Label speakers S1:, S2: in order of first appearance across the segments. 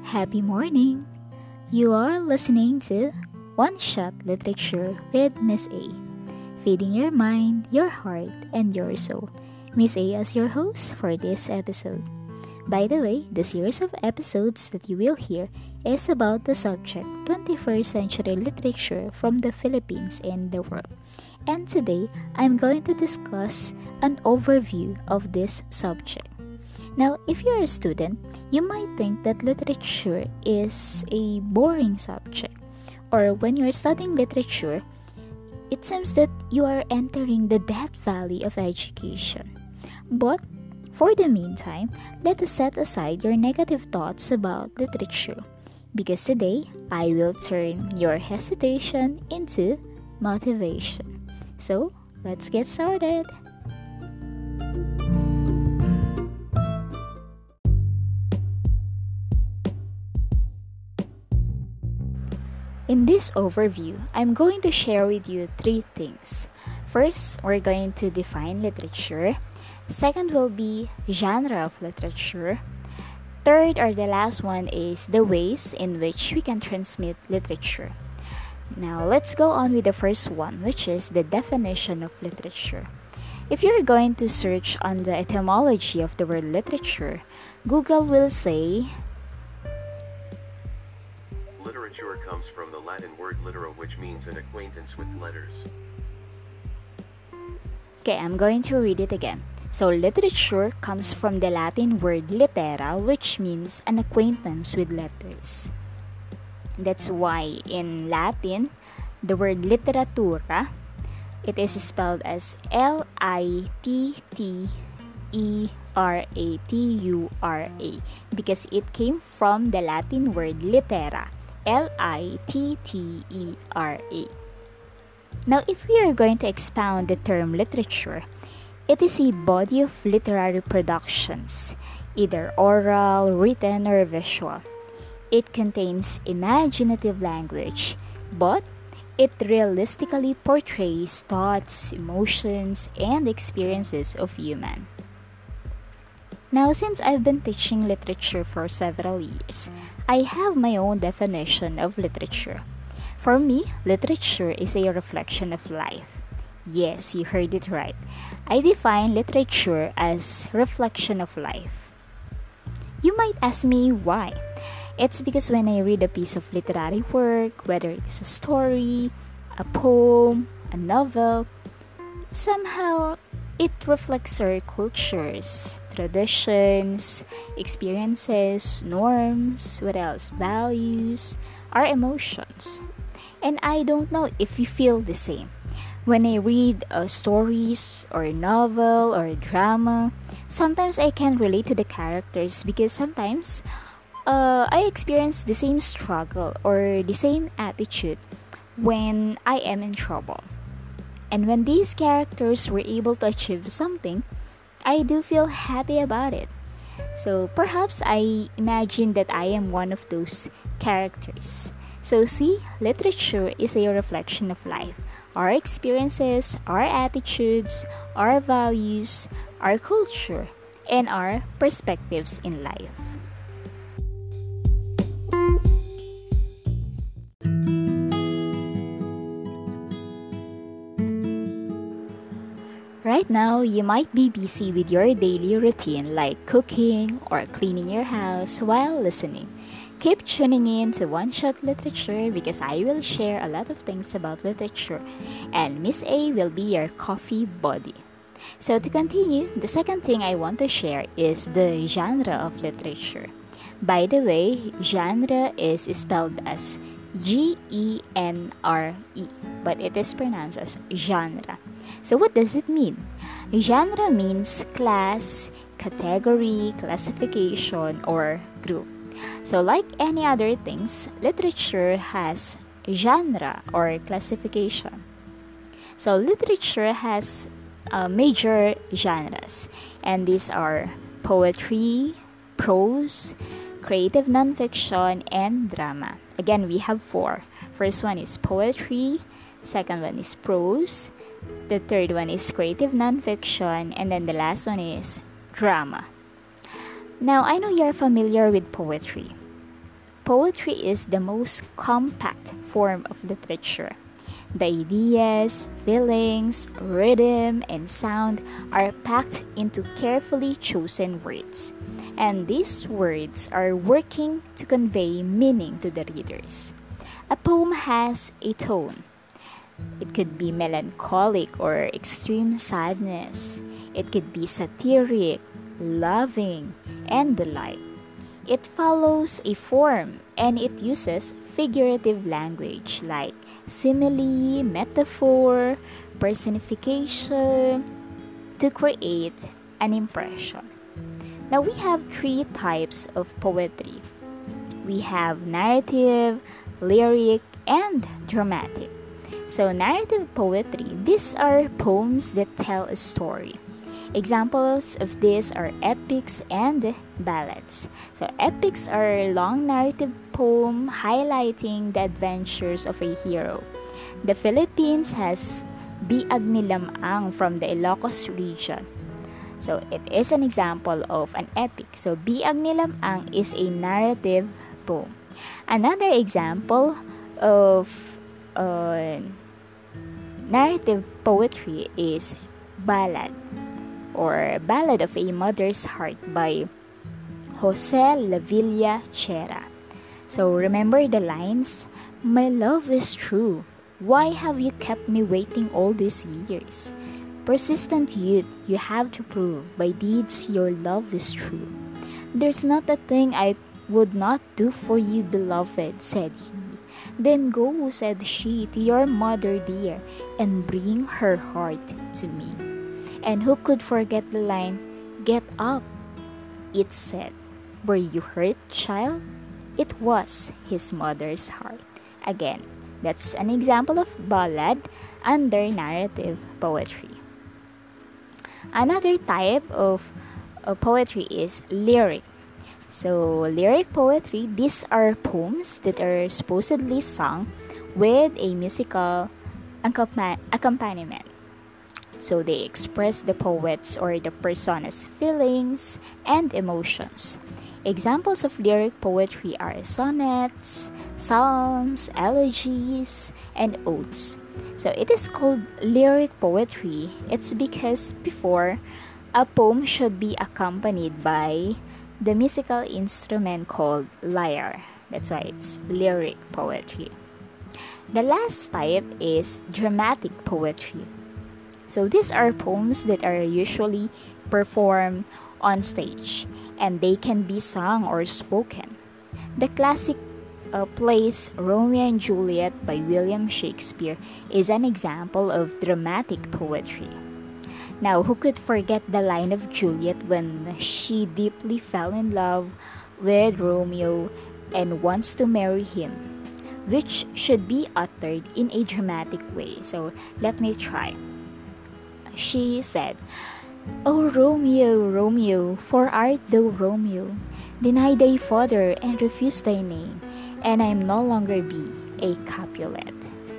S1: Happy morning! You are listening to One Shot Literature with Miss A, feeding your mind, your heart, and your soul. Miss A as your host for this episode. By the way, the series of episodes that you will hear is about the subject 21st century literature from the Philippines and the world. And today, I'm going to discuss an overview of this subject. Now, if you're a student, you might think that literature is a boring subject. Or when you're studying literature, it seems that you are entering the death valley of education. But for the meantime, let us set aside your negative thoughts about literature, because today I will turn your hesitation into motivation. So, let's get started. In this overview, I'm going to share with you three things. First, we're going to define literature. Second will be genre of literature. Third, or the last one, is the ways in which we can transmit literature. Now, let's go on with the first one, which is the definition of literature. If you're going to search on the etymology of the word literature, Google will say,
S2: literature comes from the Latin word litera, which means an acquaintance with letters.
S1: Okay, I'm going to read it again. So, literature comes from the Latin word litera, which means an acquaintance with letters. That's why in Latin, the word literatura, it is spelled as Literatura, because it came from the Latin word litera, Littera. Now, if we are going to expound the term literature, it is a body of literary productions, either oral, written, or visual. It contains imaginative language, but it realistically portrays thoughts, emotions, and experiences of humans. Now, since I've been teaching literature for several years, I have my own definition of literature. For me, literature is a reflection of life. Yes, you heard it right. I define literature as reflection of life. You might ask me why. It's because when I read a piece of literary work, whether it is a story, a poem, a novel, somehow it reflects our cultures, traditions, experiences, norms, values, our emotions. And I don't know if you feel the same. When I read stories or a novel or a drama, sometimes I can relate to the characters because sometimes I experience the same struggle or the same attitude when I am in trouble. And when these characters were able to achieve something, I do feel happy about it. So perhaps I imagine that I am one of those characters. So see, literature is a reflection of life. Our experiences, our attitudes, our values, our culture, and our perspectives in life. Right now, you might be busy with your daily routine like cooking or cleaning your house while listening. Keep tuning in to One Shot Literature because I will share a lot of things about literature and Miss A will be your coffee buddy. So to continue, the second thing I want to share is the genre of literature. By the way, genre is spelled as Genre, but it is pronounced as genre. So what does it mean? Genre means class, category, classification, or group. So like any other things, literature has genre or classification. So literature has major genres, and these are poetry, prose, creative nonfiction, and drama. Again, we have four. First one is poetry, second one is prose, the third one is creative nonfiction, and then the last one is drama. Now, I know you're familiar with poetry. poetry is the most compact form of literature. The ideas, feelings, rhythm, and sound are packed into carefully chosen words, and these words are working to convey meaning to the readers. A poem has a tone. It could be melancholic or extreme sadness. It could be satiric, loving, and the like. It follows a form and it uses figurative language like simile, metaphor, personification to create an impression. Now we have three types of poetry. We have narrative, lyric, and dramatic. So narrative poetry, these are poems that tell a story. Examples of these are epics and ballads. So epics are long narrative poem highlighting the adventures of a hero. The Philippines has Biag ni Lamang from the Ilocos region. So it is an example of an epic. So Biag ni Lamang is a narrative poem. Another example of narrative poetry is ballad, or Ballad of a Mother's Heart by Jose Lavilla Chera. So remember the lines, "My love is true. Why have you kept me waiting all these years? Persistent youth, you have to prove by deeds your love is true. There's not a thing I would not do for you, beloved," said he. "Then go," said she, "to your mother dear, and bring her heart to me." And who could forget the line, "Get up," it said. "Were you hurt, child?" It was his mother's heart. Again, that's an example of ballad under narrative poetry. Another type of poetry is lyric. So, lyric poetry, these are poems that are supposedly sung with a musical accompaniment. So they express the poet's or the persona's feelings and emotions. Examples of lyric poetry are sonnets, psalms, elegies, and odes. So it is called lyric poetry. It's because before, a poem should be accompanied by the musical instrument called lyre. That's why it's lyric poetry. The last type is dramatic poetry. So these are poems that are usually performed on stage, and they can be sung or spoken. The classic plays Romeo and Juliet by William Shakespeare is an example of dramatic poetry. Now, who could forget the line of Juliet when she deeply fell in love with Romeo and wants to marry him, which should be uttered in a dramatic way. So let me try. She said, "O Romeo, Romeo, for art thou Romeo, deny thy father and refuse thy name, and I am no longer be a Capulet."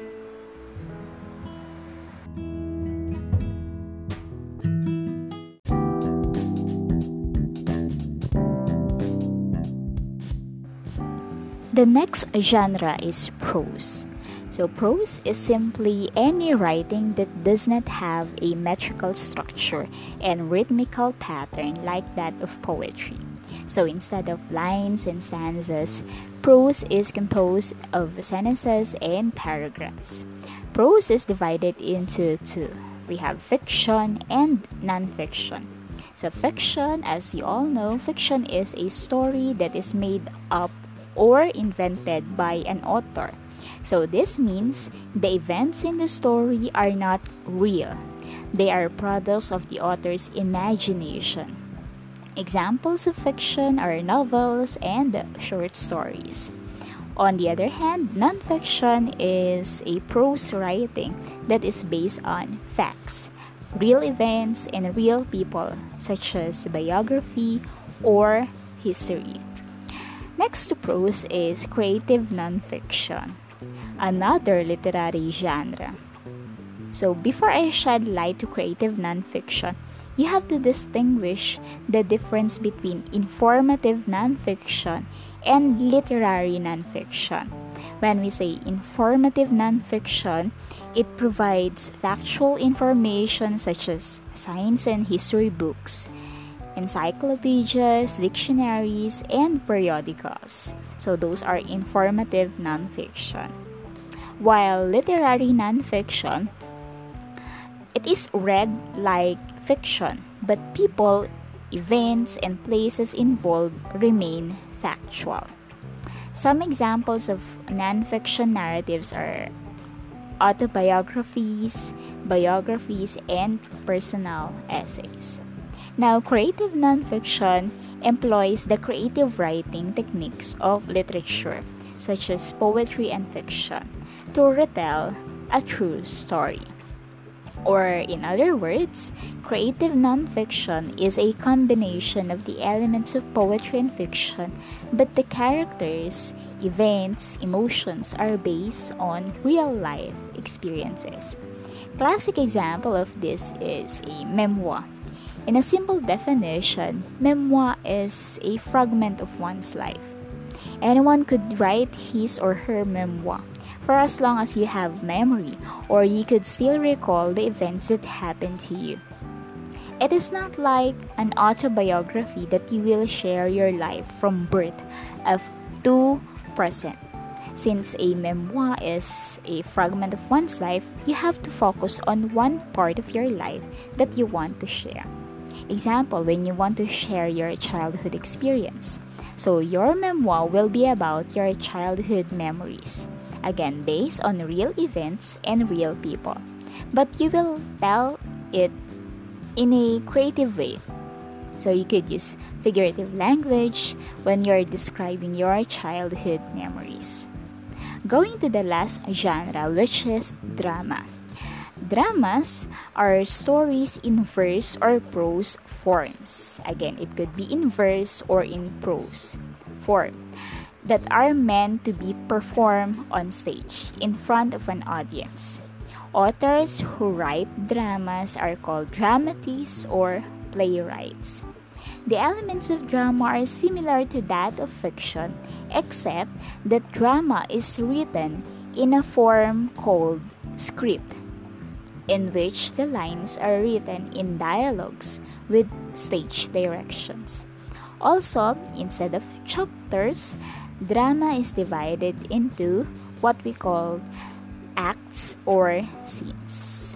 S1: The next genre is prose. So prose is simply any writing that does not have a metrical structure and rhythmical pattern like that of poetry. So instead of lines and stanzas, prose is composed of sentences and paragraphs. Prose is divided into two. We have fiction and non-fiction. So fiction, as you all know, fiction is a story that is made up or invented by an author. So this means the events in the story are not real. They are products of the author's imagination. Examples of fiction are novels and short stories. On the other hand, nonfiction is a prose writing that is based on facts, real events, and real people, such as biography or history. Next to prose is creative nonfiction, another literary genre. So before I shed light to creative nonfiction, you have to distinguish the difference between informative nonfiction and literary nonfiction. When we say informative nonfiction, it provides factual information such as science and history books, encyclopedias, dictionaries, and periodicals. So those are informative nonfiction. While literary nonfiction, it is read like fiction, but people, events, and places involved remain factual. Some examples of nonfiction narratives are autobiographies, biographies, and personal essays. Now, creative nonfiction employs the creative writing techniques of literature, such as poetry and fiction, to retell a true story. Or, in other words, creative nonfiction is a combination of the elements of poetry and fiction, but the characters, events, emotions are based on real life experiences. Classic example of this is a memoir. In a simple definition, memoir is a fragment of one's life. Anyone could write his or her memoir for as long as you have memory, or you could still recall the events that happened to you. It is not like an autobiography that you will share your life from birth up to present. Since a memoir is a fragment of one's life, you have to focus on one part of your life that you want to share. Example, when you want to share your childhood experience. So your memoir will be about your childhood memories. Again, based on real events and real people. But you will tell it in a creative way. So you could use figurative language when you're describing your childhood memories. Going to the last genre, which is drama. Dramas are stories in verse or prose forms. Again, it could be in verse or in prose form that are meant to be performed on stage in front of an audience. Authors who write dramas are called dramatists or playwrights. The elements of drama are similar to that of fiction, except that drama is written in a form called script, in which the lines are written in dialogues with stage directions. Also, instead of chapters, drama is divided into what we call acts or scenes.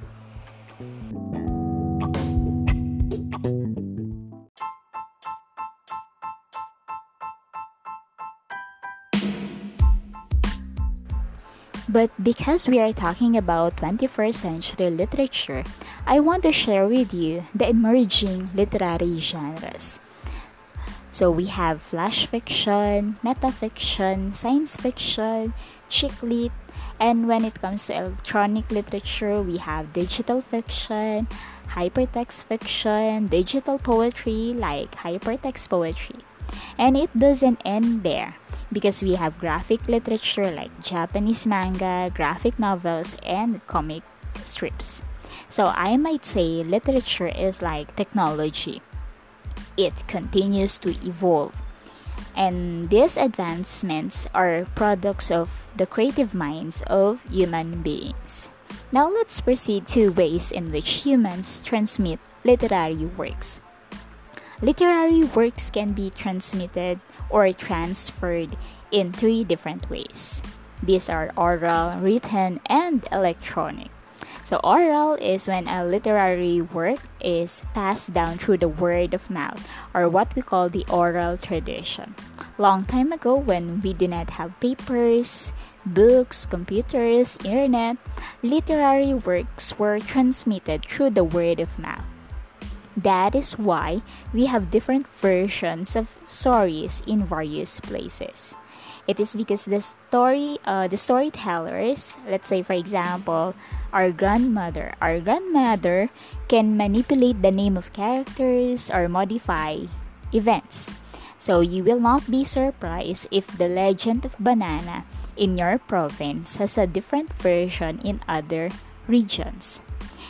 S1: But because we are talking about 21st century literature, I want to share with you the emerging literary genres. So we have flash fiction, metafiction, science fiction, chick lit, and when it comes to electronic literature, we have digital fiction, hypertext fiction, digital poetry like hypertext poetry. And it doesn't end there, because we have graphic literature like Japanese manga, graphic novels, and comic strips. So I might say literature is like technology. It continues to evolve. And these advancements are products of the creative minds of human beings. Now let's proceed to ways in which humans transmit literary works. Literary works can be transmitted or transferred in 3 different ways. These are oral, written, and electronic. So oral is when a literary work is passed down through the word of mouth, or what we call the oral tradition. Long time ago, when we did not have papers, books, computers, internet, literary works were transmitted through the word of mouth. That is why we have different versions of stories in various places. It is because the storytellers, let's say for example, our grandmother can manipulate the name of characters or modify events. So you will not be surprised if the legend of banana in your province has a different version in other regions.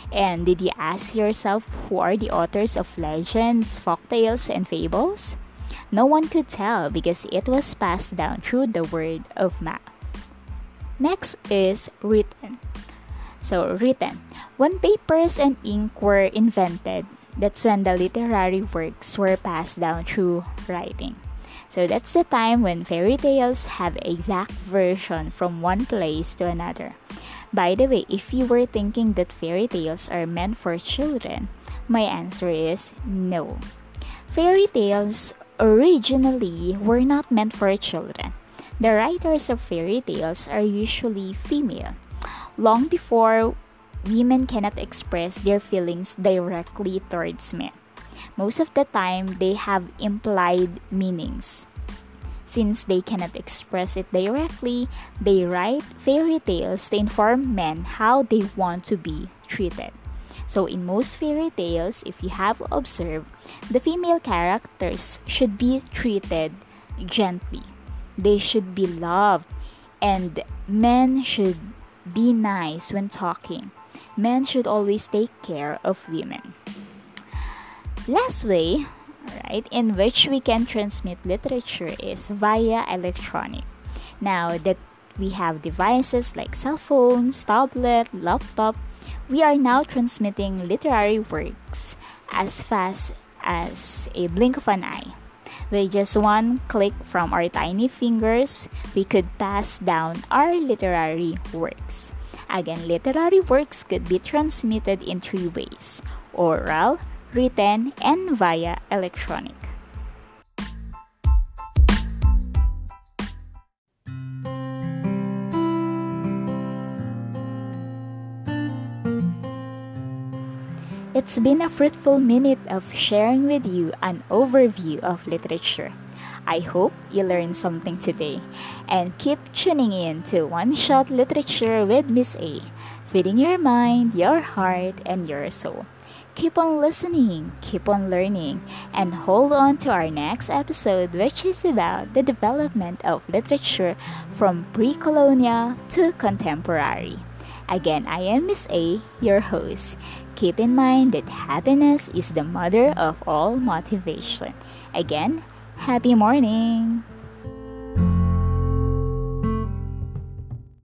S1: And did you ask yourself who are the authors of legends, folktales, and fables? No one could tell because it was passed down through the word of mouth. Next is written. So, written. When papers and ink were invented, that's when the literary works were passed down through writing. So that's the time when fairy tales have exact version from one place to another. By the way, if you were thinking that fairy tales are meant for children, my answer is no. Fairy tales originally were not meant for children. The writers of fairy tales are usually female. Long before women cannot express their feelings directly towards men. Most of the time, they have implied meanings. Since they cannot express it directly, they write fairy tales to inform men how they want to be treated. So in most fairy tales, if you have observed, the female characters should be treated gently. They should be loved, and men should be nice when talking. Men should always take care of women. Last way, right, in which we can transmit literature is via electronic. Now that we have devices like cell phones, tablet, laptop, we are now transmitting literary works as fast as a blink of an eye. With just one click from our tiny fingers, we could pass down our literary works. Again, literary works could be transmitted in three ways: oral, written, and via electronic. It's been a fruitful minute of sharing with you an overview of literature. I hope you learned something today, and keep tuning in to One Shot Literature with Miss A, feeding your mind, your heart, and your soul. Keep on listening, keep on learning, and hold on to our next episode, which is about the development of literature from pre-colonial to contemporary. Again, I am Miss A, your host. Keep in mind that happiness is the mother of all motivation. Again, happy morning!